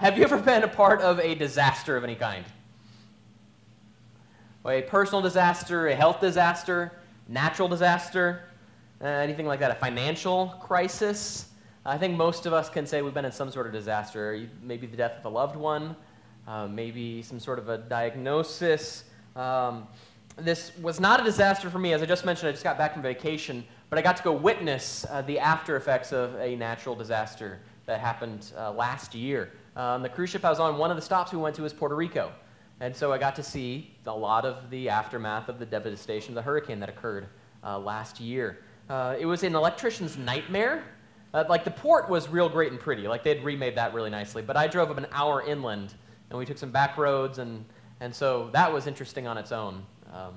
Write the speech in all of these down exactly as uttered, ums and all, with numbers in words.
have you ever been a part of a disaster of any kind? A personal disaster, a health disaster, natural disaster, uh, anything like that, a financial crisis? I think most of us can say we've been in some sort of disaster. Maybe the death of a loved one, uh, maybe some sort of a diagnosis. Um, this was not a disaster for me. As I just mentioned, I just got back from vacation, but I got to go witness uh, the after effects of a natural disaster that happened uh, last year. Uh, on the cruise ship I was on, one of the stops we went to was Puerto Rico. And so I got to see a lot of the aftermath of the devastation of the hurricane that occurred uh, last year. Uh, it was an electrician's nightmare. Uh, like, the port was real great and pretty. Like, they'd remade that really nicely. But I drove up an hour inland, and we took some back roads, and, and so that was interesting on its own. Um,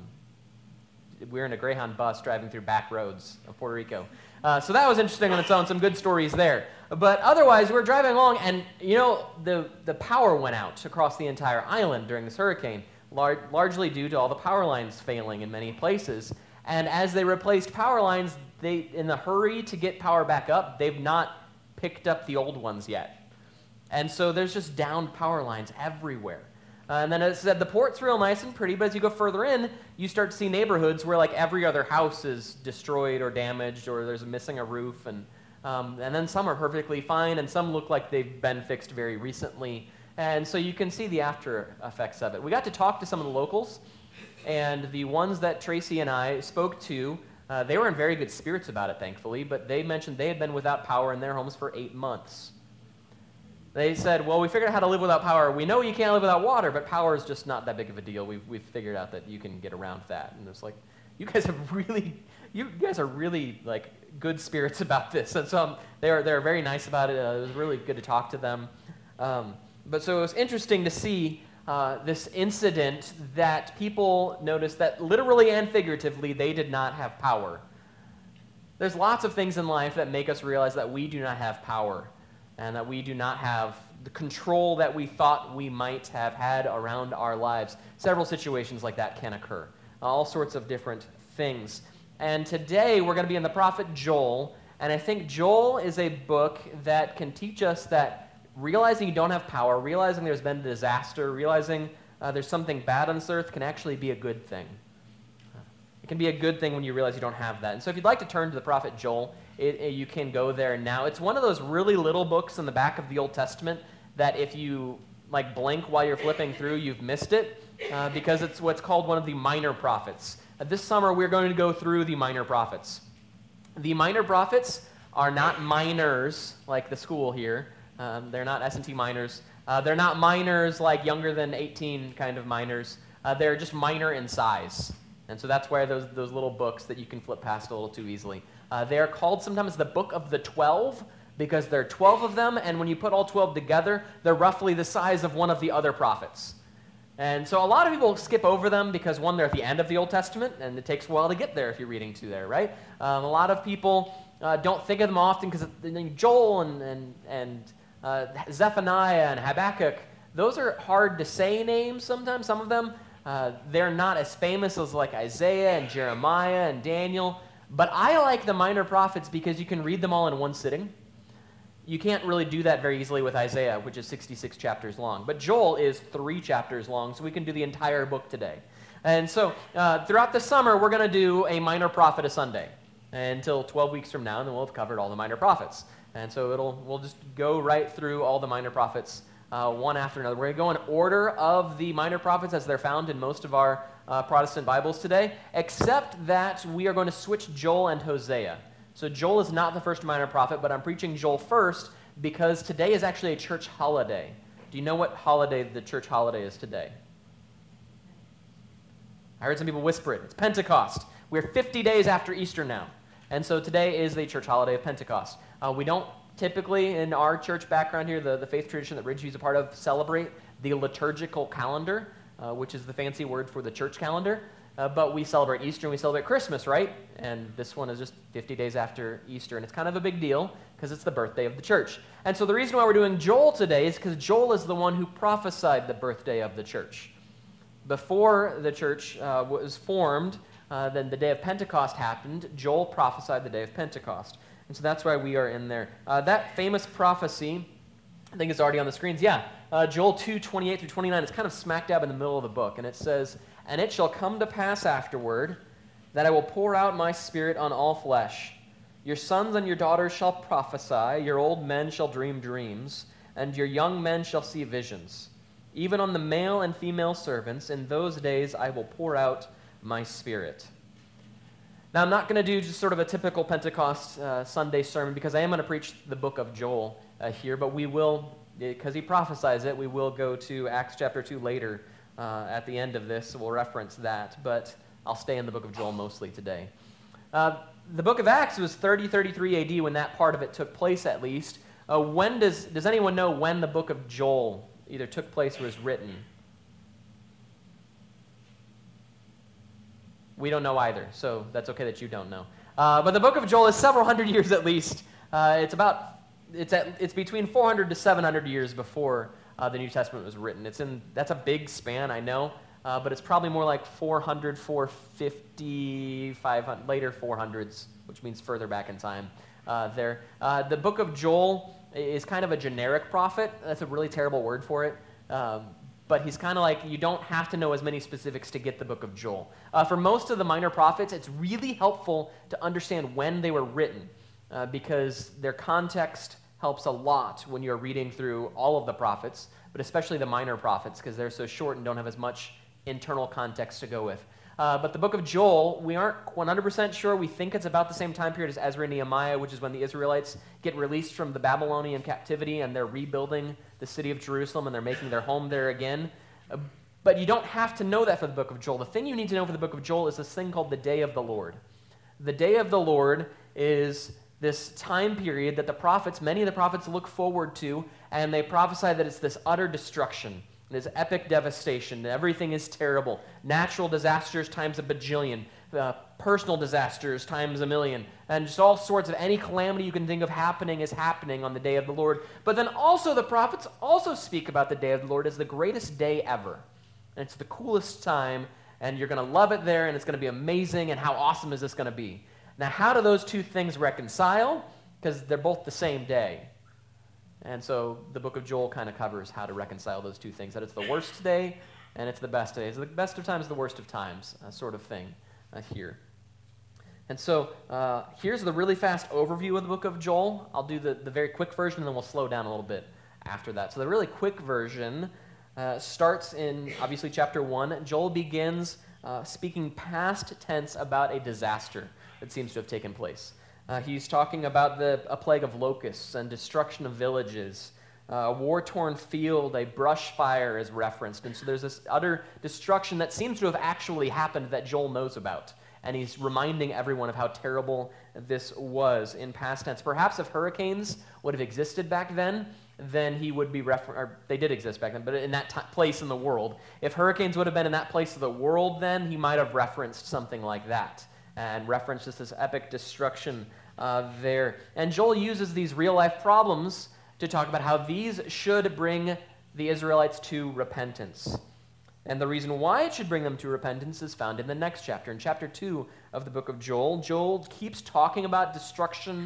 we were in a Greyhound bus driving through back roads of Puerto Rico. Uh, so that was interesting on its own, some good stories there. But otherwise, we were driving along, and, you know, the, the power went out across the entire island during this hurricane, lar- largely due to all the power lines failing in many places. And as they replaced power lines, they, in the hurry to get power back up, they've not picked up the old ones yet. And so there's just downed power lines everywhere. Uh, and then as I said, the port's real nice and pretty, but as you go further in, you start to see neighborhoods where like every other house is destroyed or damaged, or there's missing a roof, and um, and then some are perfectly fine, and some look like they've been fixed very recently. And so you can see the after effects of it. We got to talk to some of the locals, and the ones that Tracy and I spoke to, uh, they were in very good spirits about it, thankfully, but they mentioned they had been without power in their homes for eight months. They said, well, we figured out how to live without power. We know you can't live without water, but power is just not that big of a deal. We've, we've figured out that you can get around that. And it's like, you guys have really, you guys are really, like, good spirits about this. And so um, they are they're very nice about it. Uh, it was really good to talk to them. Um, but so it was interesting to see uh, this incident that people noticed that literally and figuratively they did not have power. There's lots of things in life that make us realize that we do not have power, and that we do not have the control that we thought we might have had around our lives. Several situations like that can occur. All sorts of different things. And today we're going to be in the prophet Joel, and I think Joel is a book that can teach us that realizing you don't have power, realizing there's been a disaster, realizing uh, there's something bad on this earth can actually be a good thing. It can be a good thing when you realize you don't have that. And so if you'd like to turn to the prophet Joel, It, it, you can go there now. It's one of those really little books in the back of the Old Testament that if you like blink while you're flipping through, you've missed it uh, because it's what's called one of the minor prophets. Uh, this summer, we're going to go through the minor prophets. The minor prophets are not minors like the school here. Um, they're not S and T minors. Uh, they're not minors like younger than eighteen kind of minors. Uh, they're just minor in size. And so that's why those, those little books that you can flip past a little too easily. Uh, they are called sometimes the Book of the Twelve because there are twelve of them, and when you put all twelve together, they're roughly the size of one of the other prophets. And so a lot of people skip over them because, one, they're at the end of the Old Testament, and it takes a while to get there if you're reading to there, right? Um, a lot of people uh, don't think of them often because Joel and, and, and uh, Zephaniah and Habakkuk, those are hard to say names sometimes, some of them. Uh, they're not as famous as like Isaiah and Jeremiah and Daniel. But I like the minor prophets because you can read them all in one sitting. You can't really do that very easily with Isaiah, which is sixty-six chapters long. But Joel is three chapters long, so we can do the entire book today. And so uh, throughout the summer, we're going to do a minor prophet a Sunday until twelve weeks from now, and then we'll have covered all the minor prophets. And so it'll we'll just go right through all the minor prophets uh, one after another. We're going to go in order of the minor prophets as they're found in most of our Uh, Protestant Bibles today, except that we are going to switch Joel and Hosea. So Joel is not the first minor prophet, but I'm preaching Joel first because today is actually a church holiday. Do you know what holiday the church holiday is today? I heard some people whisper it. It's Pentecost. We're fifty days after Easter now. And so today is the church holiday of Pentecost. Uh, we don't typically, in our church background here, the, the faith tradition that Ridgeview is a part of, celebrate the liturgical calendar, Uh, which is the fancy word for the church calendar. Uh, but we celebrate Easter and we celebrate Christmas, right? And this one is just fifty days after Easter, and it's kind of a big deal because it's the birthday of the church. And so the reason why we're doing Joel today is because Joel is the one who prophesied the birthday of the church. Before the church uh, was formed, uh, then the day of Pentecost happened. Joel prophesied the day of Pentecost. And so that's why we are in there. Uh, that famous prophecy, I think it's already on the screens. Yeah, Uh, Joel two, twenty-eight through twenty-nine, it's kind of smack dab in the middle of the book, and it says, "And it shall come to pass afterward that I will pour out my spirit on all flesh. Your sons and your daughters shall prophesy, your old men shall dream dreams, and your young men shall see visions. Even on the male and female servants, in those days I will pour out my spirit." Now, I'm not going to do just sort of a typical Pentecost uh, Sunday sermon because I am going to preach the book of Joel uh, here, but we will, because he prophesies it, we will go to Acts chapter two later uh, at the end of this, so we'll reference that, but I'll stay in the book of Joel mostly today. Uh, the book of Acts was thirty, thirty-three A D when that part of it took place at least. Uh, when does, does anyone know when the book of Joel either took place or was written? We don't know either, so that's okay that you don't know. Uh, but the book of Joel is several hundred years at least. Uh, it's about, it's at, it's between four hundred to seven hundred years before uh, the New Testament was written. It's in, that's a big span, I know, uh, but it's probably more like four hundred, four fifty, five hundred, later four hundreds, which means further back in time uh, there. Uh, the book of Joel is kind of a generic prophet. That's a really terrible word for it. Um, But he's kind of like, you don't have to know as many specifics to get the book of Joel. Uh, for most of the minor prophets, it's really helpful to understand when they were written uh, because their context helps a lot when you're reading through all of the prophets, but especially the minor prophets because they're so short and don't have as much internal context to go with. Uh, but the book of Joel, we aren't one hundred percent sure. We think it's about the same time period as Ezra and Nehemiah, which is when the Israelites get released from the Babylonian captivity and they're rebuilding the city of Jerusalem and they're making their home there again. Uh, but you don't have to know that for the book of Joel. The thing you need to know for the book of Joel is this thing called the Day of the Lord. The Day of the Lord is this time period that the prophets, many of the prophets look forward to, and they prophesy that it's this utter destruction. This epic devastation. Everything is terrible. Natural disasters times a bajillion. Uh, personal disasters times a million. And just all sorts of any calamity you can think of happening is happening on the day of the Lord. But then also the prophets also speak about the day of the Lord as the greatest day ever. And it's the coolest time, and you're going to love it there, and it's going to be amazing, and how awesome is this going to be? Now, how do those two things reconcile? Because they're both the same day. And so the book of Joel kind of covers how to reconcile those two things, that it's the worst day and it's the best day. It's the best of times, the worst of times, uh, sort of thing uh, here. And so uh, here's the really fast overview of the book of Joel. I'll do the, the very quick version, and then we'll slow down a little bit after that. So the really quick version uh, starts in, obviously, chapter one. Joel begins uh, speaking past tense about a disaster that seems to have taken place. Uh, he's talking about the, a plague of locusts and destruction of villages. Uh, a war-torn field, a brush fire is referenced. And so there's this utter destruction that seems to have actually happened that Joel knows about. And he's reminding everyone of how terrible this was in past tense. Perhaps if hurricanes would have existed back then, then he would be refer- or they did exist back then, but in that t- place in the world. If hurricanes would have been in that place of the world then, he might have referenced something like that and referenced just this epic destruction uh, there. And Joel uses these real-life problems to talk about how these should bring the Israelites to repentance. And the reason why it should bring them to repentance is found in the next chapter. In chapter two of the book of Joel, Joel keeps talking about destruction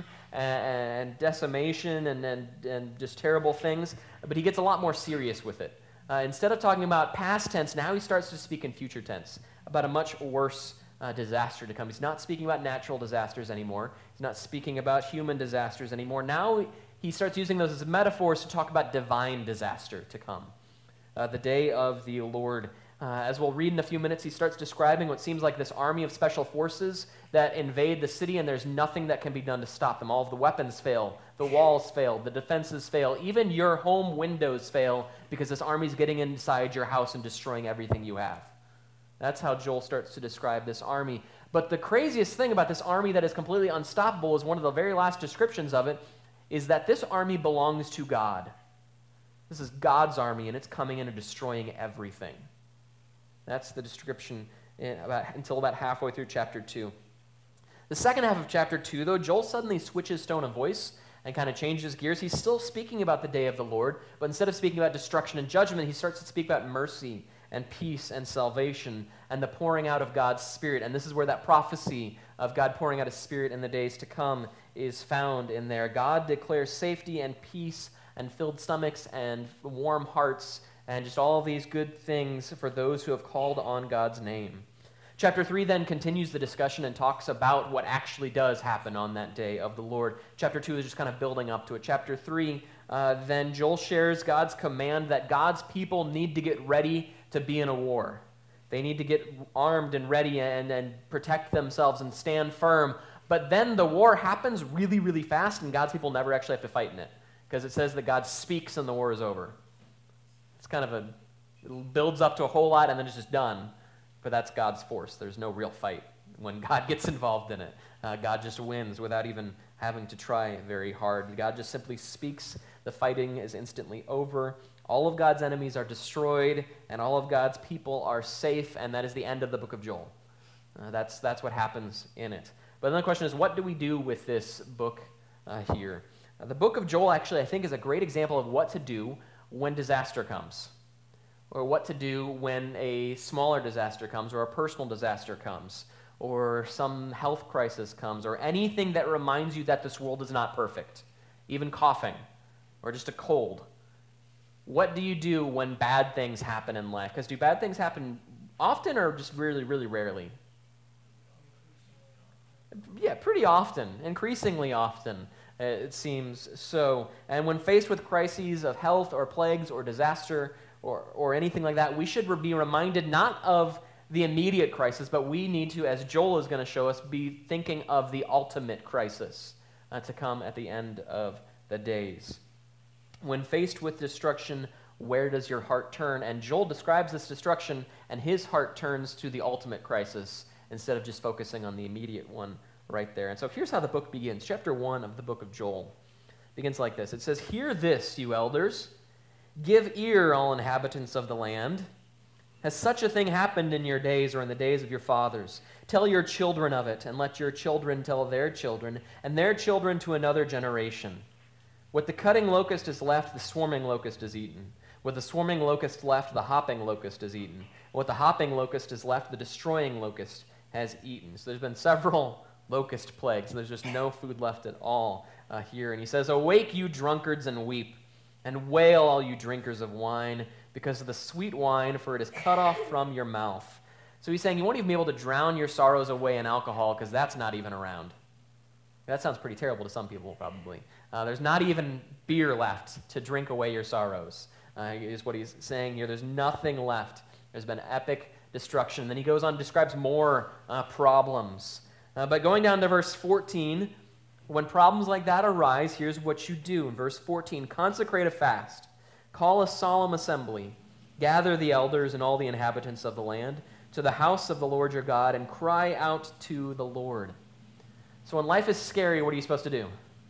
and decimation and, and, and just terrible things, but he gets a lot more serious with it. Uh, instead of talking about past tense, now he starts to speak in future tense, about a much worse uh, disaster to come. He's not speaking about natural disasters anymore. He's not speaking about human disasters anymore. Now he starts using those as metaphors to talk about divine disaster to come. Uh, the day of the Lord. Uh, as we'll read in a few minutes, he starts describing what seems like this army of special forces that invade the city, and there's nothing that can be done to stop them. All of the weapons fail, the walls fail, the defenses fail, even your home windows fail because this army's getting inside your house and destroying everything you have. That's how Joel starts to describe this army. But the craziest thing about this army that is completely unstoppable is one of the very last descriptions of it, is that this army belongs to God. This is God's army, and it's coming in and destroying everything. That's the description in about, until about halfway through chapter two. The second half of chapter two, though, Joel suddenly switches tone of voice and kind of changes gears. He's still speaking about the day of the Lord, but instead of speaking about destruction and judgment, he starts to speak about mercy and peace and salvation and the pouring out of God's Spirit. And this is where that prophecy of God pouring out His Spirit in the days to come is found in there. God declares safety and peace and filled stomachs and warm hearts and just all of these good things for those who have called on God's name. Chapter three then continues the discussion and talks about what actually does happen on that day of the Lord. Chapter two is just kind of building up to it. Chapter three, uh, then Joel shares God's command that God's people need to get ready to be in a war. They need to get armed and ready and, and protect themselves and stand firm. But then the war happens really, really fast, and God's people never actually have to fight in it, because it says that God speaks and the war is over. It's kind of a, it builds up to a whole lot and then it's just done. But that's God's force. There's no real fight when God gets involved in it. Uh, God just wins without even having to try very hard. God just simply speaks. The fighting is instantly over. All of God's enemies are destroyed, and all of God's people are safe, and that is the end of the book of Joel. Uh, that's, that's what happens in it. But then the question is, what do we do with this book uh, here? Uh, the book of Joel, actually, I think, is a great example of what to do when disaster comes, or what to do when a smaller disaster comes, or a personal disaster comes, or some health crisis comes, or anything that reminds you that this world is not perfect, even coughing, or just a cold. What do you do when bad things happen in life? Because do bad things happen often or just really, really rarely? Yeah, pretty often, increasingly often, uh, it seems so. And when faced with crises of health or plagues or disaster or, or anything like that, we should be reminded not of the immediate crisis, but we need to, as Joel is going to show us, be thinking of the ultimate crisis uh, to come at the end of the days. When faced with destruction, where does your heart turn? And Joel describes this destruction, and his heart turns to the ultimate crisis instead of just focusing on the immediate one right there. And so here's how the book begins. Chapter one of the book of Joel begins like this. It says, "Hear this, you elders. Give ear, all inhabitants of the land. Has such a thing happened in your days or in the days of your fathers? Tell your children of it, and let your children tell their children, and their children to another generation. What the cutting locust has left, the swarming locust is eaten. What the swarming locust left, the hopping locust is eaten. What the hopping locust has left, the destroying locust has eaten." So there's been several locust plagues, and there's just no food left at all uh, here. And he says, "Awake, you drunkards, and weep, and wail, all you drinkers of wine, because of the sweet wine, for it is cut off from your mouth." So he's saying you won't even be able to drown your sorrows away in alcohol, because that's not even around. That sounds pretty terrible to some people, probably. Uh, there's not even beer left to drink away your sorrows, uh, is what he's saying here. There's nothing left. There's been epic destruction. Then he goes on and describes more uh, problems. Uh, but going down to verse fourteen, when problems like that arise, here's what you do. In verse fourteen, "Consecrate a fast, call a solemn assembly, gather the elders and all the inhabitants of the land to the house of the Lord your God, and cry out to the Lord." So when life is scary, what are you supposed to do?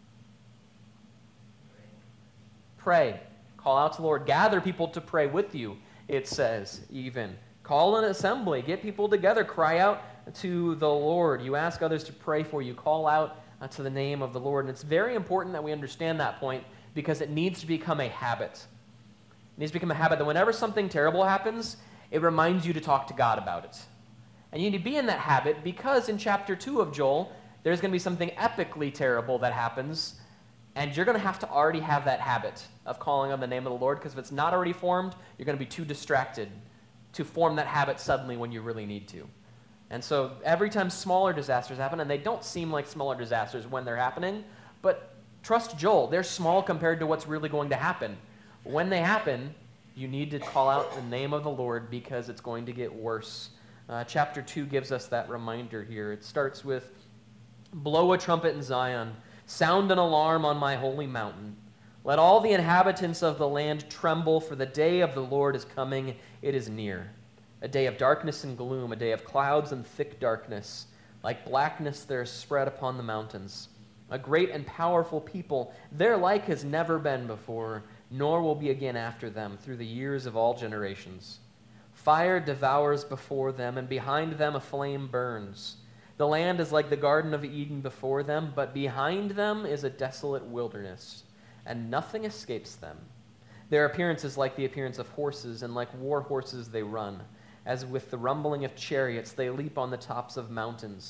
Pray. Call out to the Lord. Gather people to pray with you, it says even. Call an assembly. Get people together. Cry out to the Lord. You ask others to pray for you. Call out uh, to the name of the Lord. And it's very important that we understand that point, because it needs to become a habit. It needs to become a habit that whenever something terrible happens, it reminds you to talk to God about it. And you need to be in that habit, because in chapter two of Joel, there's going to be something epically terrible that happens, and you're going to have to already have that habit of calling on the name of the Lord, because if it's not already formed, you're going to be too distracted to form that habit suddenly when you really need to. And so every time smaller disasters happen, and they don't seem like smaller disasters when they're happening, but trust Joel, they're small compared to what's really going to happen. When they happen, you need to call out the name of the Lord, because it's going to get worse. Uh, chapter two gives us that reminder here. It starts with, "Blow a trumpet in Zion, sound an alarm on my holy mountain. Let all the inhabitants of the land tremble, for the day of the Lord is coming, it is near. A day of darkness and gloom, a day of clouds and thick darkness, like blackness there is spread upon the mountains. A great and powerful people, their like has never been before, nor will be again after them through the years of all generations. Fire devours before them, and behind them a flame burns. The land is like the Garden of Eden before them, but behind them is a desolate wilderness, and nothing escapes them. Their appearance is like the appearance of horses, and like war horses they run. As with the rumbling of chariots, they leap on the tops of mountains.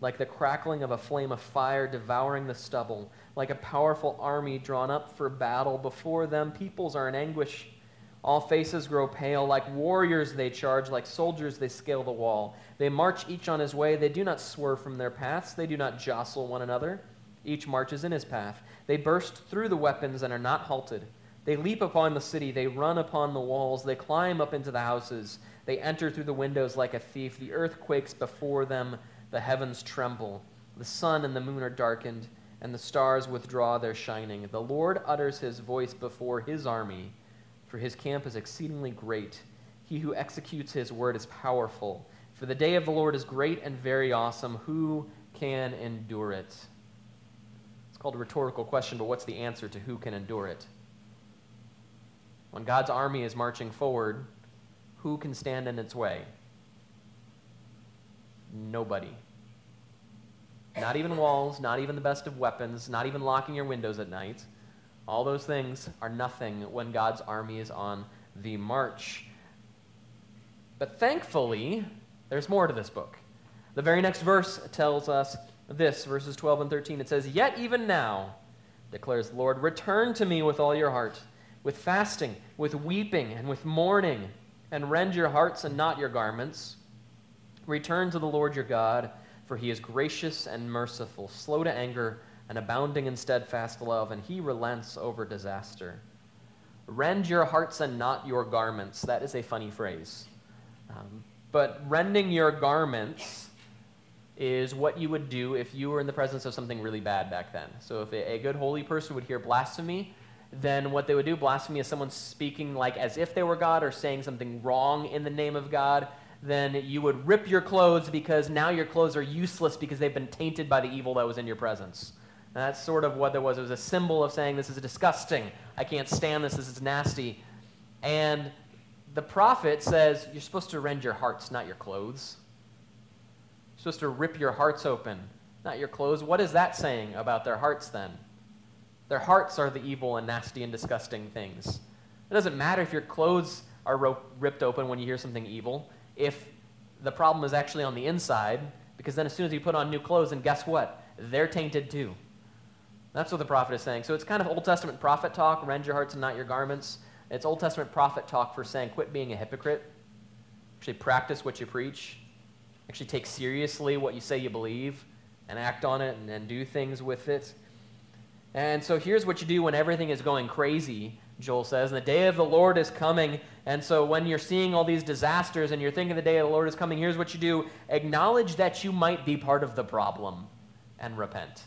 like the crackling of a flame of fire devouring the stubble, like a powerful army drawn up for battle. Before them, peoples are in anguish. All faces grow pale. Like warriors they charge, like soldiers they scale the wall. They march each on his way. They do not swerve from their paths. They do not jostle one another. Each marches in his path. They burst through the weapons and are not halted. They leap upon the city. They run upon the walls. They climb up into the houses. They enter through the windows like a thief. The earth quakes before them. The heavens tremble. The sun and the moon are darkened, and the stars withdraw their shining. The Lord utters his voice before his army, for his camp is exceedingly great. He who executes his word is powerful. For the day of the Lord is great and very awesome. Who can endure it? It's called a rhetorical question, but what's the answer to who can endure it? When God's army is marching forward, who can stand in its way? Nobody. Not even walls, not even the best of weapons, not even locking your windows at night. All those things are nothing when God's army is on the march. But thankfully, there's more to this book. The very next verse tells us this, verses twelve and thirteen. It says, "Yet even now, declares the Lord, return to me with all your heart, with fasting, with weeping, and with mourning, and rend your hearts and not your garments. Return to the Lord your God, for he is gracious and merciful, slow to anger, and abounding in steadfast love, and he relents over disaster. Rend your hearts and not your garments." That is a funny phrase. Um, but rending your garments is what you would do if you were in the presence of something really bad back then. So if a, a good holy person would hear blasphemy, then what they would do, blasphemy is someone speaking like as if they were God or saying something wrong in the name of God, then you would rip your clothes because now your clothes are useless because they've been tainted by the evil that was in your presence. And that's sort of what there was. It was a symbol of saying, this is disgusting. I can't stand this. This is nasty. And the prophet says, you're supposed to rend your hearts, not your clothes. You're supposed to rip your hearts open, not your clothes. What is that saying about their hearts then? Their hearts are the evil and nasty and disgusting things. It doesn't matter if your clothes are ro- ripped open when you hear something evil, if the problem is actually on the inside, because then as soon as you put on new clothes, then guess what? They're tainted too. That's what the prophet is saying. So it's kind of Old Testament prophet talk, rend your hearts and not your garments. It's Old Testament prophet talk for saying, quit being a hypocrite. Actually practice what you preach. Actually take seriously what you say you believe and act on it and, and do things with it. And so here's what you do when everything is going crazy, Joel says. And the day of the Lord is coming. And so when you're seeing all these disasters and you're thinking the day of the Lord is coming, here's what you do. Acknowledge that you might be part of the problem and repent.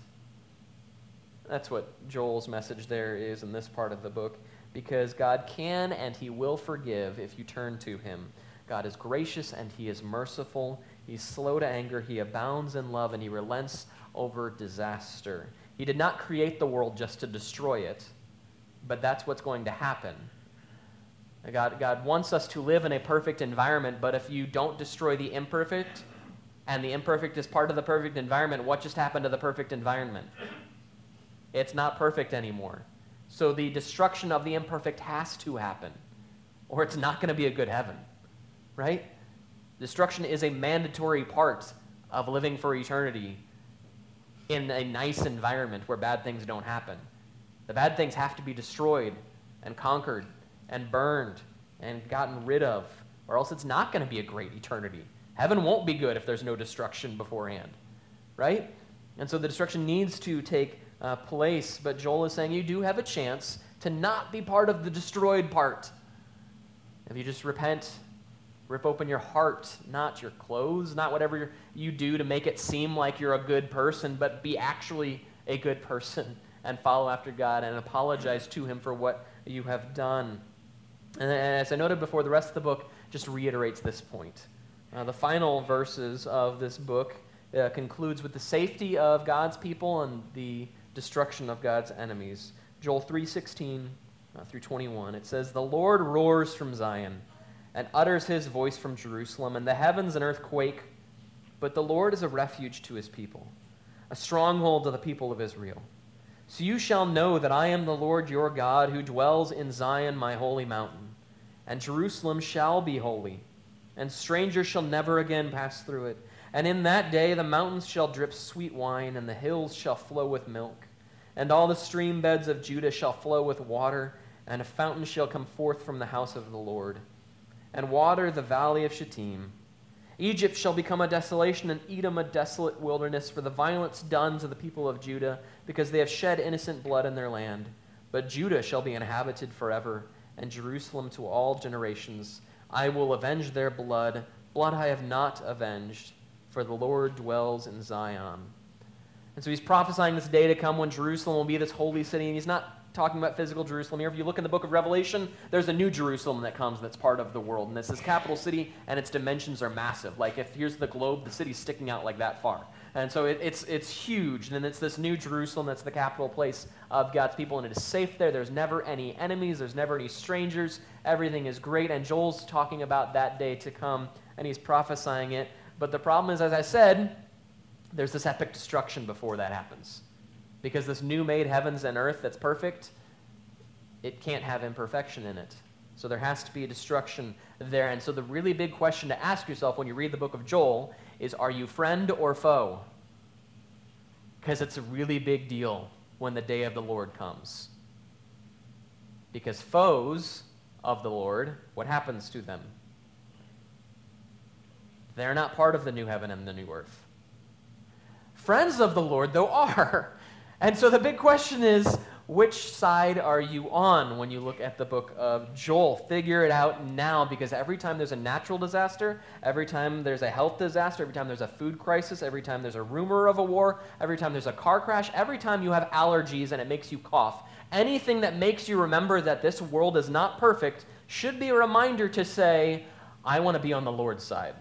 That's what Joel's message there is in this part of the book. Because God can and he will forgive if you turn to him. God is gracious and he is merciful. He's slow to anger. He abounds in love and he relents over disaster. He did not create the world just to destroy it, but that's what's going to happen. God, God wants us to live in a perfect environment, but if you don't destroy the imperfect, and the imperfect is part of the perfect environment, what just happened to the perfect environment? It's not perfect anymore. So the destruction of the imperfect has to happen, or it's not going to be a good heaven, right? Destruction is a mandatory part of living for eternity in a nice environment where bad things don't happen. The bad things have to be destroyed and conquered and burned and gotten rid of, or else it's not going to be a great eternity. Heaven won't be good if there's no destruction beforehand, right? And so the destruction needs to take uh, place, but Joel is saying you do have a chance to not be part of the destroyed part. If you just repent, rip open your heart, not your clothes, not whatever you do to make it seem like you're a good person, but be actually a good person and follow after God and apologize to him for what you have done. And as I noted before, the rest of the book just reiterates this point. Uh, the final verses of this book uh, concludes with the safety of God's people and the destruction of God's enemies. Joel three sixteen uh, through twenty-one, it says, "The Lord roars from Zion and utters his voice from Jerusalem, and the heavens and earth quake. But the Lord is a refuge to his people, a stronghold to the people of Israel. So you shall know that I am the Lord your God, who dwells in Zion, my holy mountain. And Jerusalem shall be holy, and strangers shall never again pass through it. And in that day the mountains shall drip sweet wine, and the hills shall flow with milk. And all the stream beds of Judah shall flow with water, and a fountain shall come forth from the house of the Lord, and water the valley of Shittim. Egypt shall become a desolation, and Edom a desolate wilderness, for the violence done to the people of Judah, because they have shed innocent blood in their land. But Judah shall be inhabited forever, and Jerusalem to all generations. I will avenge their blood, blood I have not avenged, for the Lord dwells in Zion. And so he's prophesying this day to come when Jerusalem will be this holy city, and he's not talking about physical Jerusalem here. If you look in the book of Revelation, there's a new Jerusalem that comes that's part of the world, and it's this capital city, and its dimensions are massive. Like, if here's the globe, the city's sticking out like that far. And so it, it's it's huge, and it's this new Jerusalem that's the capital place of God's people, and it is safe there. There's never any enemies. There's never any strangers. Everything is great, and Joel's talking about that day to come, and he's prophesying it. But the problem is, as I said, there's this epic destruction before that happens. Because this new made heavens and earth that's perfect, it can't have imperfection in it. So there has to be a destruction there. And so the really big question to ask yourself when you read the book of Joel is, are you friend or foe? Because it's a really big deal when the day of the Lord comes. Because foes of the Lord, what happens to them? They're not part of the new heaven and the new earth. Friends of the Lord, though, are. And so the big question is, which side are you on when you look at the book of Joel? Figure it out now, because every time there's a natural disaster, every time there's a health disaster, every time there's a food crisis, every time there's a rumor of a war, every time there's a car crash, every time you have allergies and it makes you cough, anything that makes you remember that this world is not perfect should be a reminder to say, I want to be on the Lord's side.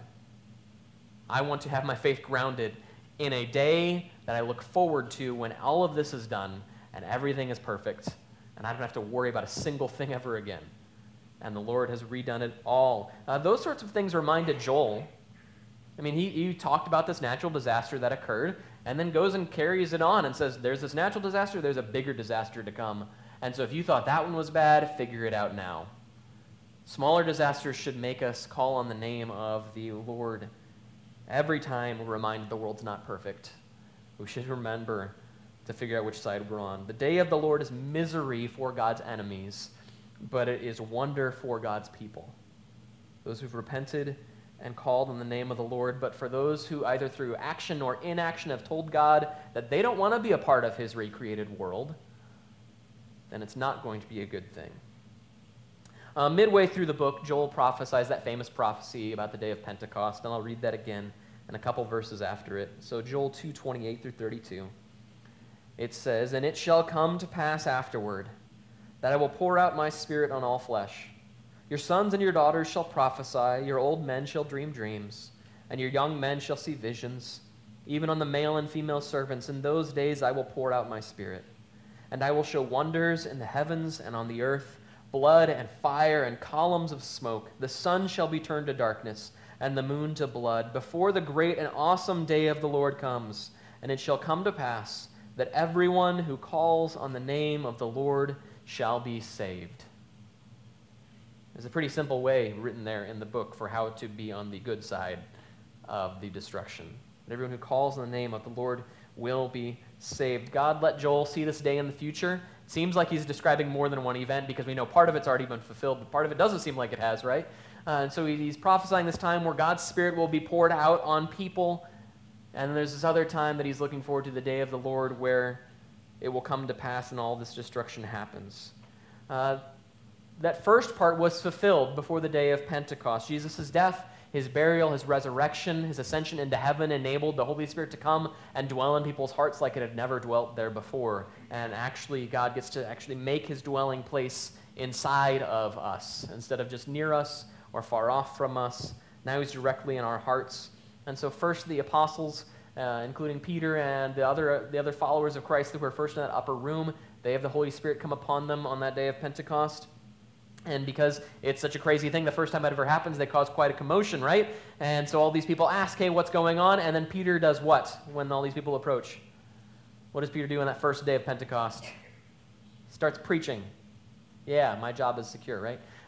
I want to have my faith grounded in a day that I look forward to when all of this is done and everything is perfect and I don't have to worry about a single thing ever again. And the Lord has redone it all. Uh, those sorts of things reminded Joel. I mean, he, he talked about this natural disaster that occurred and then goes and carries it on and says, there's this natural disaster, there's a bigger disaster to come. And so if you thought that one was bad, figure it out now. Smaller disasters should make us call on the name of the Lord. Every time we're reminded the world's not perfect, we should remember to figure out which side we're on. The day of the Lord is misery for God's enemies, but it is wonder for God's people, those who've repented and called on the name of the Lord. But for those who either through action or inaction have told God that they don't want to be a part of his recreated world, then it's not going to be a good thing. Uh, midway through the book, Joel prophesies that famous prophecy about the day of Pentecost, and I'll read that again in a couple verses after it. So Joel two, twenty-eight through thirty-two. It says, "And it shall come to pass afterward that I will pour out my spirit on all flesh. Your sons and your daughters shall prophesy, your old men shall dream dreams, and your young men shall see visions, even on the male and female servants. In those days I will pour out my spirit. And I will show wonders in the heavens and on the earth, blood and fire and columns of smoke. The sun shall be turned to darkness, and the moon to blood, before the great and awesome day of the Lord comes. And it shall come to pass that everyone who calls on the name of the Lord shall be saved." There's a pretty simple way written there in the book for how to be on the good side of the destruction. That everyone who calls on the name of the Lord will be saved. God let Joel see this day in the future. It seems like he's describing more than one event because we know part of it's already been fulfilled, but part of it doesn't seem like it has, right? Uh, and so he's prophesying this time where God's Spirit will be poured out on people. And then there's this other time that he's looking forward to, the day of the Lord, where it will come to pass and all this destruction happens. Uh, that first part was fulfilled before the day of Pentecost. Jesus' death, his burial, his resurrection, his ascension into heaven enabled the Holy Spirit to come and dwell in people's hearts like it had never dwelt there before. And actually, God gets to actually make his dwelling place inside of us instead of just near us or far off from us. Now he's directly in our hearts. And so first the apostles, uh, including Peter and the other the other followers of Christ who were first in that upper room, they have the Holy Spirit come upon them on that day of Pentecost. And because it's such a crazy thing, the first time it ever happens, they cause quite a commotion, right? And so all these people ask, hey, what's going on? And then Peter does what when all these people approach? What does Peter do on that first day of Pentecost? Starts preaching. Yeah, my job is secure, right?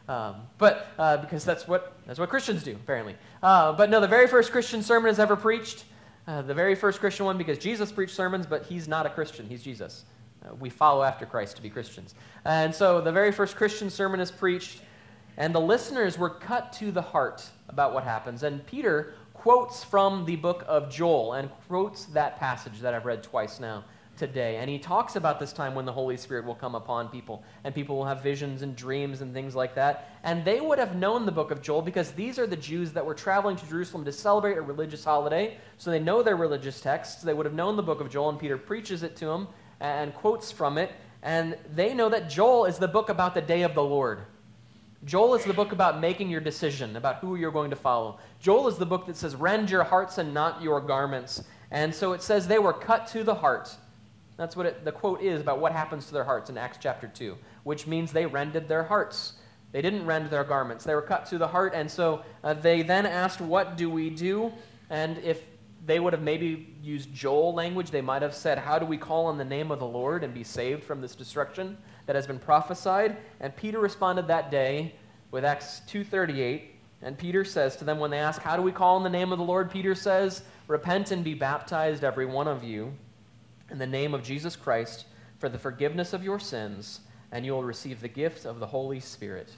Um, but uh, because that's what that's what Christians do, apparently. Uh, but no, the very first Christian sermon is ever preached, uh, the very first Christian one, because Jesus preached sermons, but he's not a Christian. He's Jesus. Uh, we follow after Christ to be Christians. And so the very first Christian sermon is preached, and the listeners were cut to the heart about what happens. And Peter quotes from the book of Joel and quotes that passage that I've read twice now today. And he talks about this time when the Holy Spirit will come upon people, and people will have visions and dreams and things like that. And they would have known the book of Joel because these are the Jews that were traveling to Jerusalem to celebrate a religious holiday. So they know their religious texts. They would have known the book of Joel, and Peter preaches it to them and quotes from it. And they know that Joel is the book about the day of the Lord. Joel is the book about making your decision, about who you're going to follow. Joel is the book that says, rend your hearts and not your garments. And so it says they were cut to the heart. That's what it, the quote is about what happens to their hearts in Acts chapter two, which means they rended their hearts. They didn't rend their garments. They were cut to the heart, and so uh, they then asked, what do we do? And if they would have maybe used Joel language, they might have said, how do we call on the name of the Lord and be saved from this destruction that has been prophesied? And Peter responded that day with Acts two thirty-eight, and Peter says to them when they ask, how do we call on the name of the Lord? Peter says, repent and be baptized, every one of you, in the name of Jesus Christ, for the forgiveness of your sins, and you will receive the gift of the Holy Spirit.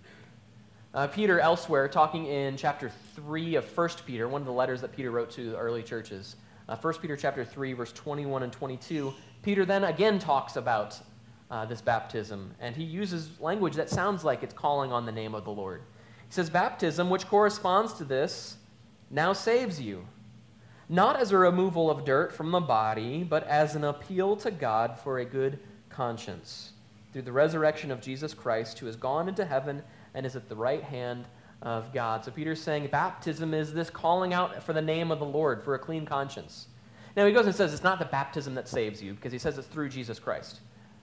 Uh, Peter, elsewhere, talking in chapter three of First Peter, one of the letters that Peter wrote to the early churches, uh, First Peter chapter three, verse twenty-one and twenty-two, Peter then again talks about uh, this baptism, and he uses language that sounds like it's calling on the name of the Lord. He says, baptism, which corresponds to this, now saves you, not as a removal of dirt from the body, but as an appeal to God for a good conscience, through the resurrection of Jesus Christ, who has gone into heaven and is at the right hand of God. So Peter's saying baptism is this calling out for the name of the Lord, for a clean conscience. Now he goes and says it's not the baptism that saves you, because he says it's through Jesus Christ.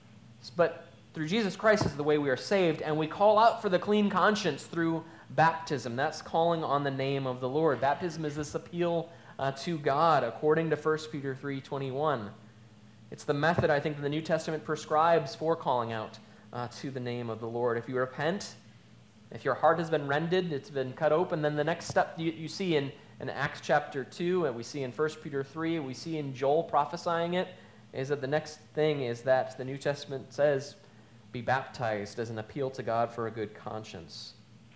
But through Jesus Christ is the way we are saved, and we call out for the clean conscience through baptism. That's calling on the name of the Lord. Baptism is this appeal Uh, to God, according to First Peter three twenty-one. It's the method, I think, that the New Testament prescribes for calling out uh, to the name of the Lord. If you repent, if your heart has been rended, it's been cut open, then the next step you, you see in, in Acts chapter two, and we see in First Peter three, we see in Joel prophesying it, is that the next thing is that the New Testament says, be baptized as an appeal to God for a good conscience.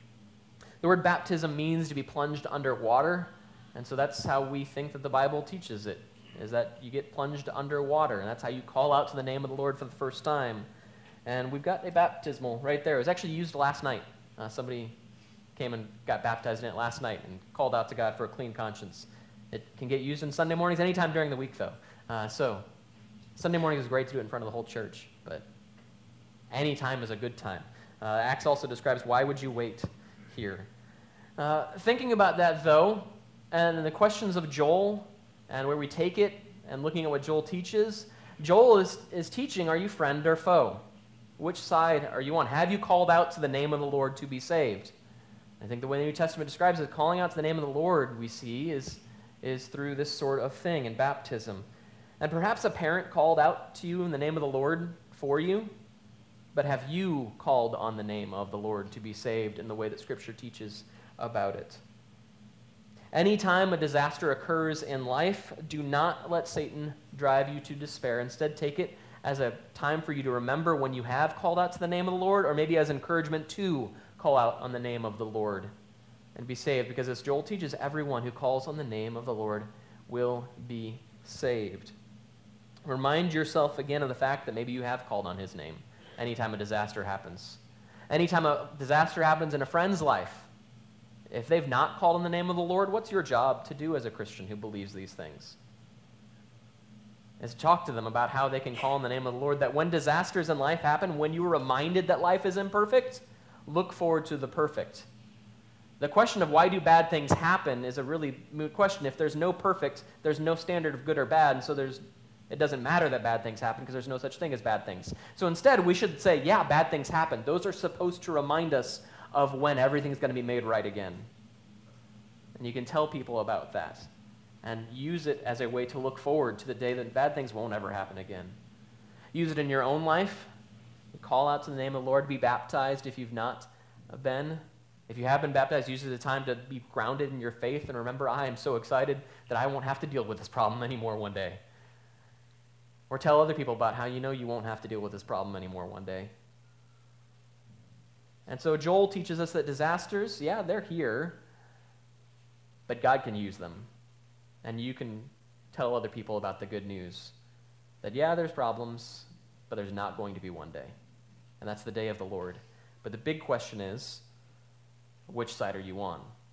The word baptism means to be plunged under water. And so that's how we think that the Bible teaches it, is that you get plunged under water, and that's how you call out to the name of the Lord for the first time. And we've got a baptismal right there. It was actually used last night. Uh, somebody came and got baptized in it last night and called out to God for a clean conscience. It can get used on Sunday mornings, anytime during the week, though. Uh, so Sunday morning is great to do it in front of the whole church, but any time is a good time. Uh, Acts also describes, why would you wait here? Uh, thinking about that, though, and the questions of Joel and where we take it and looking at what Joel teaches, Joel is, is teaching, are you friend or foe? Which side are you on? Have you called out to the name of the Lord to be saved? I think the way the New Testament describes it, calling out to the name of the Lord, we see, is, is through this sort of thing in baptism. And perhaps a parent called out to you in the name of the Lord for you, but have you called on the name of the Lord to be saved in the way that Scripture teaches about it? Anytime a disaster occurs in life, do not let Satan drive you to despair. Instead, take it as a time for you to remember when you have called out to the name of the Lord, or maybe as encouragement to call out on the name of the Lord and be saved. Because as Joel teaches, everyone who calls on the name of the Lord will be saved. Remind yourself again of the fact that maybe you have called on his name anytime a disaster happens. Anytime a disaster happens in a friend's life, if they've not called on the name of the Lord, what's your job to do as a Christian who believes these things? Is to talk to them about how they can call on the name of the Lord, that when disasters in life happen, when you are reminded that life is imperfect, look forward to the perfect. The question of why do bad things happen is a really moot question. If there's no perfect, there's no standard of good or bad, and so there's it doesn't matter that bad things happen because there's no such thing as bad things. So instead, we should say, yeah, bad things happen. Those are supposed to remind us of when everything's going to be made right again. And you can tell people about that and use it as a way to look forward to the day that bad things won't ever happen again. Use it in your own life. Call out to the name of the Lord. Be baptized if you've not been. If you have been baptized, use it as a time to be grounded in your faith and remember, I am so excited that I won't have to deal with this problem anymore one day. Or tell other people about how you know you won't have to deal with this problem anymore one day. And so Joel teaches us that disasters, yeah, they're here, but God can use them. And you can tell other people about the good news. That, yeah, there's problems, but there's not going to be one day. And that's the day of the Lord. But the big question is, which side are you on?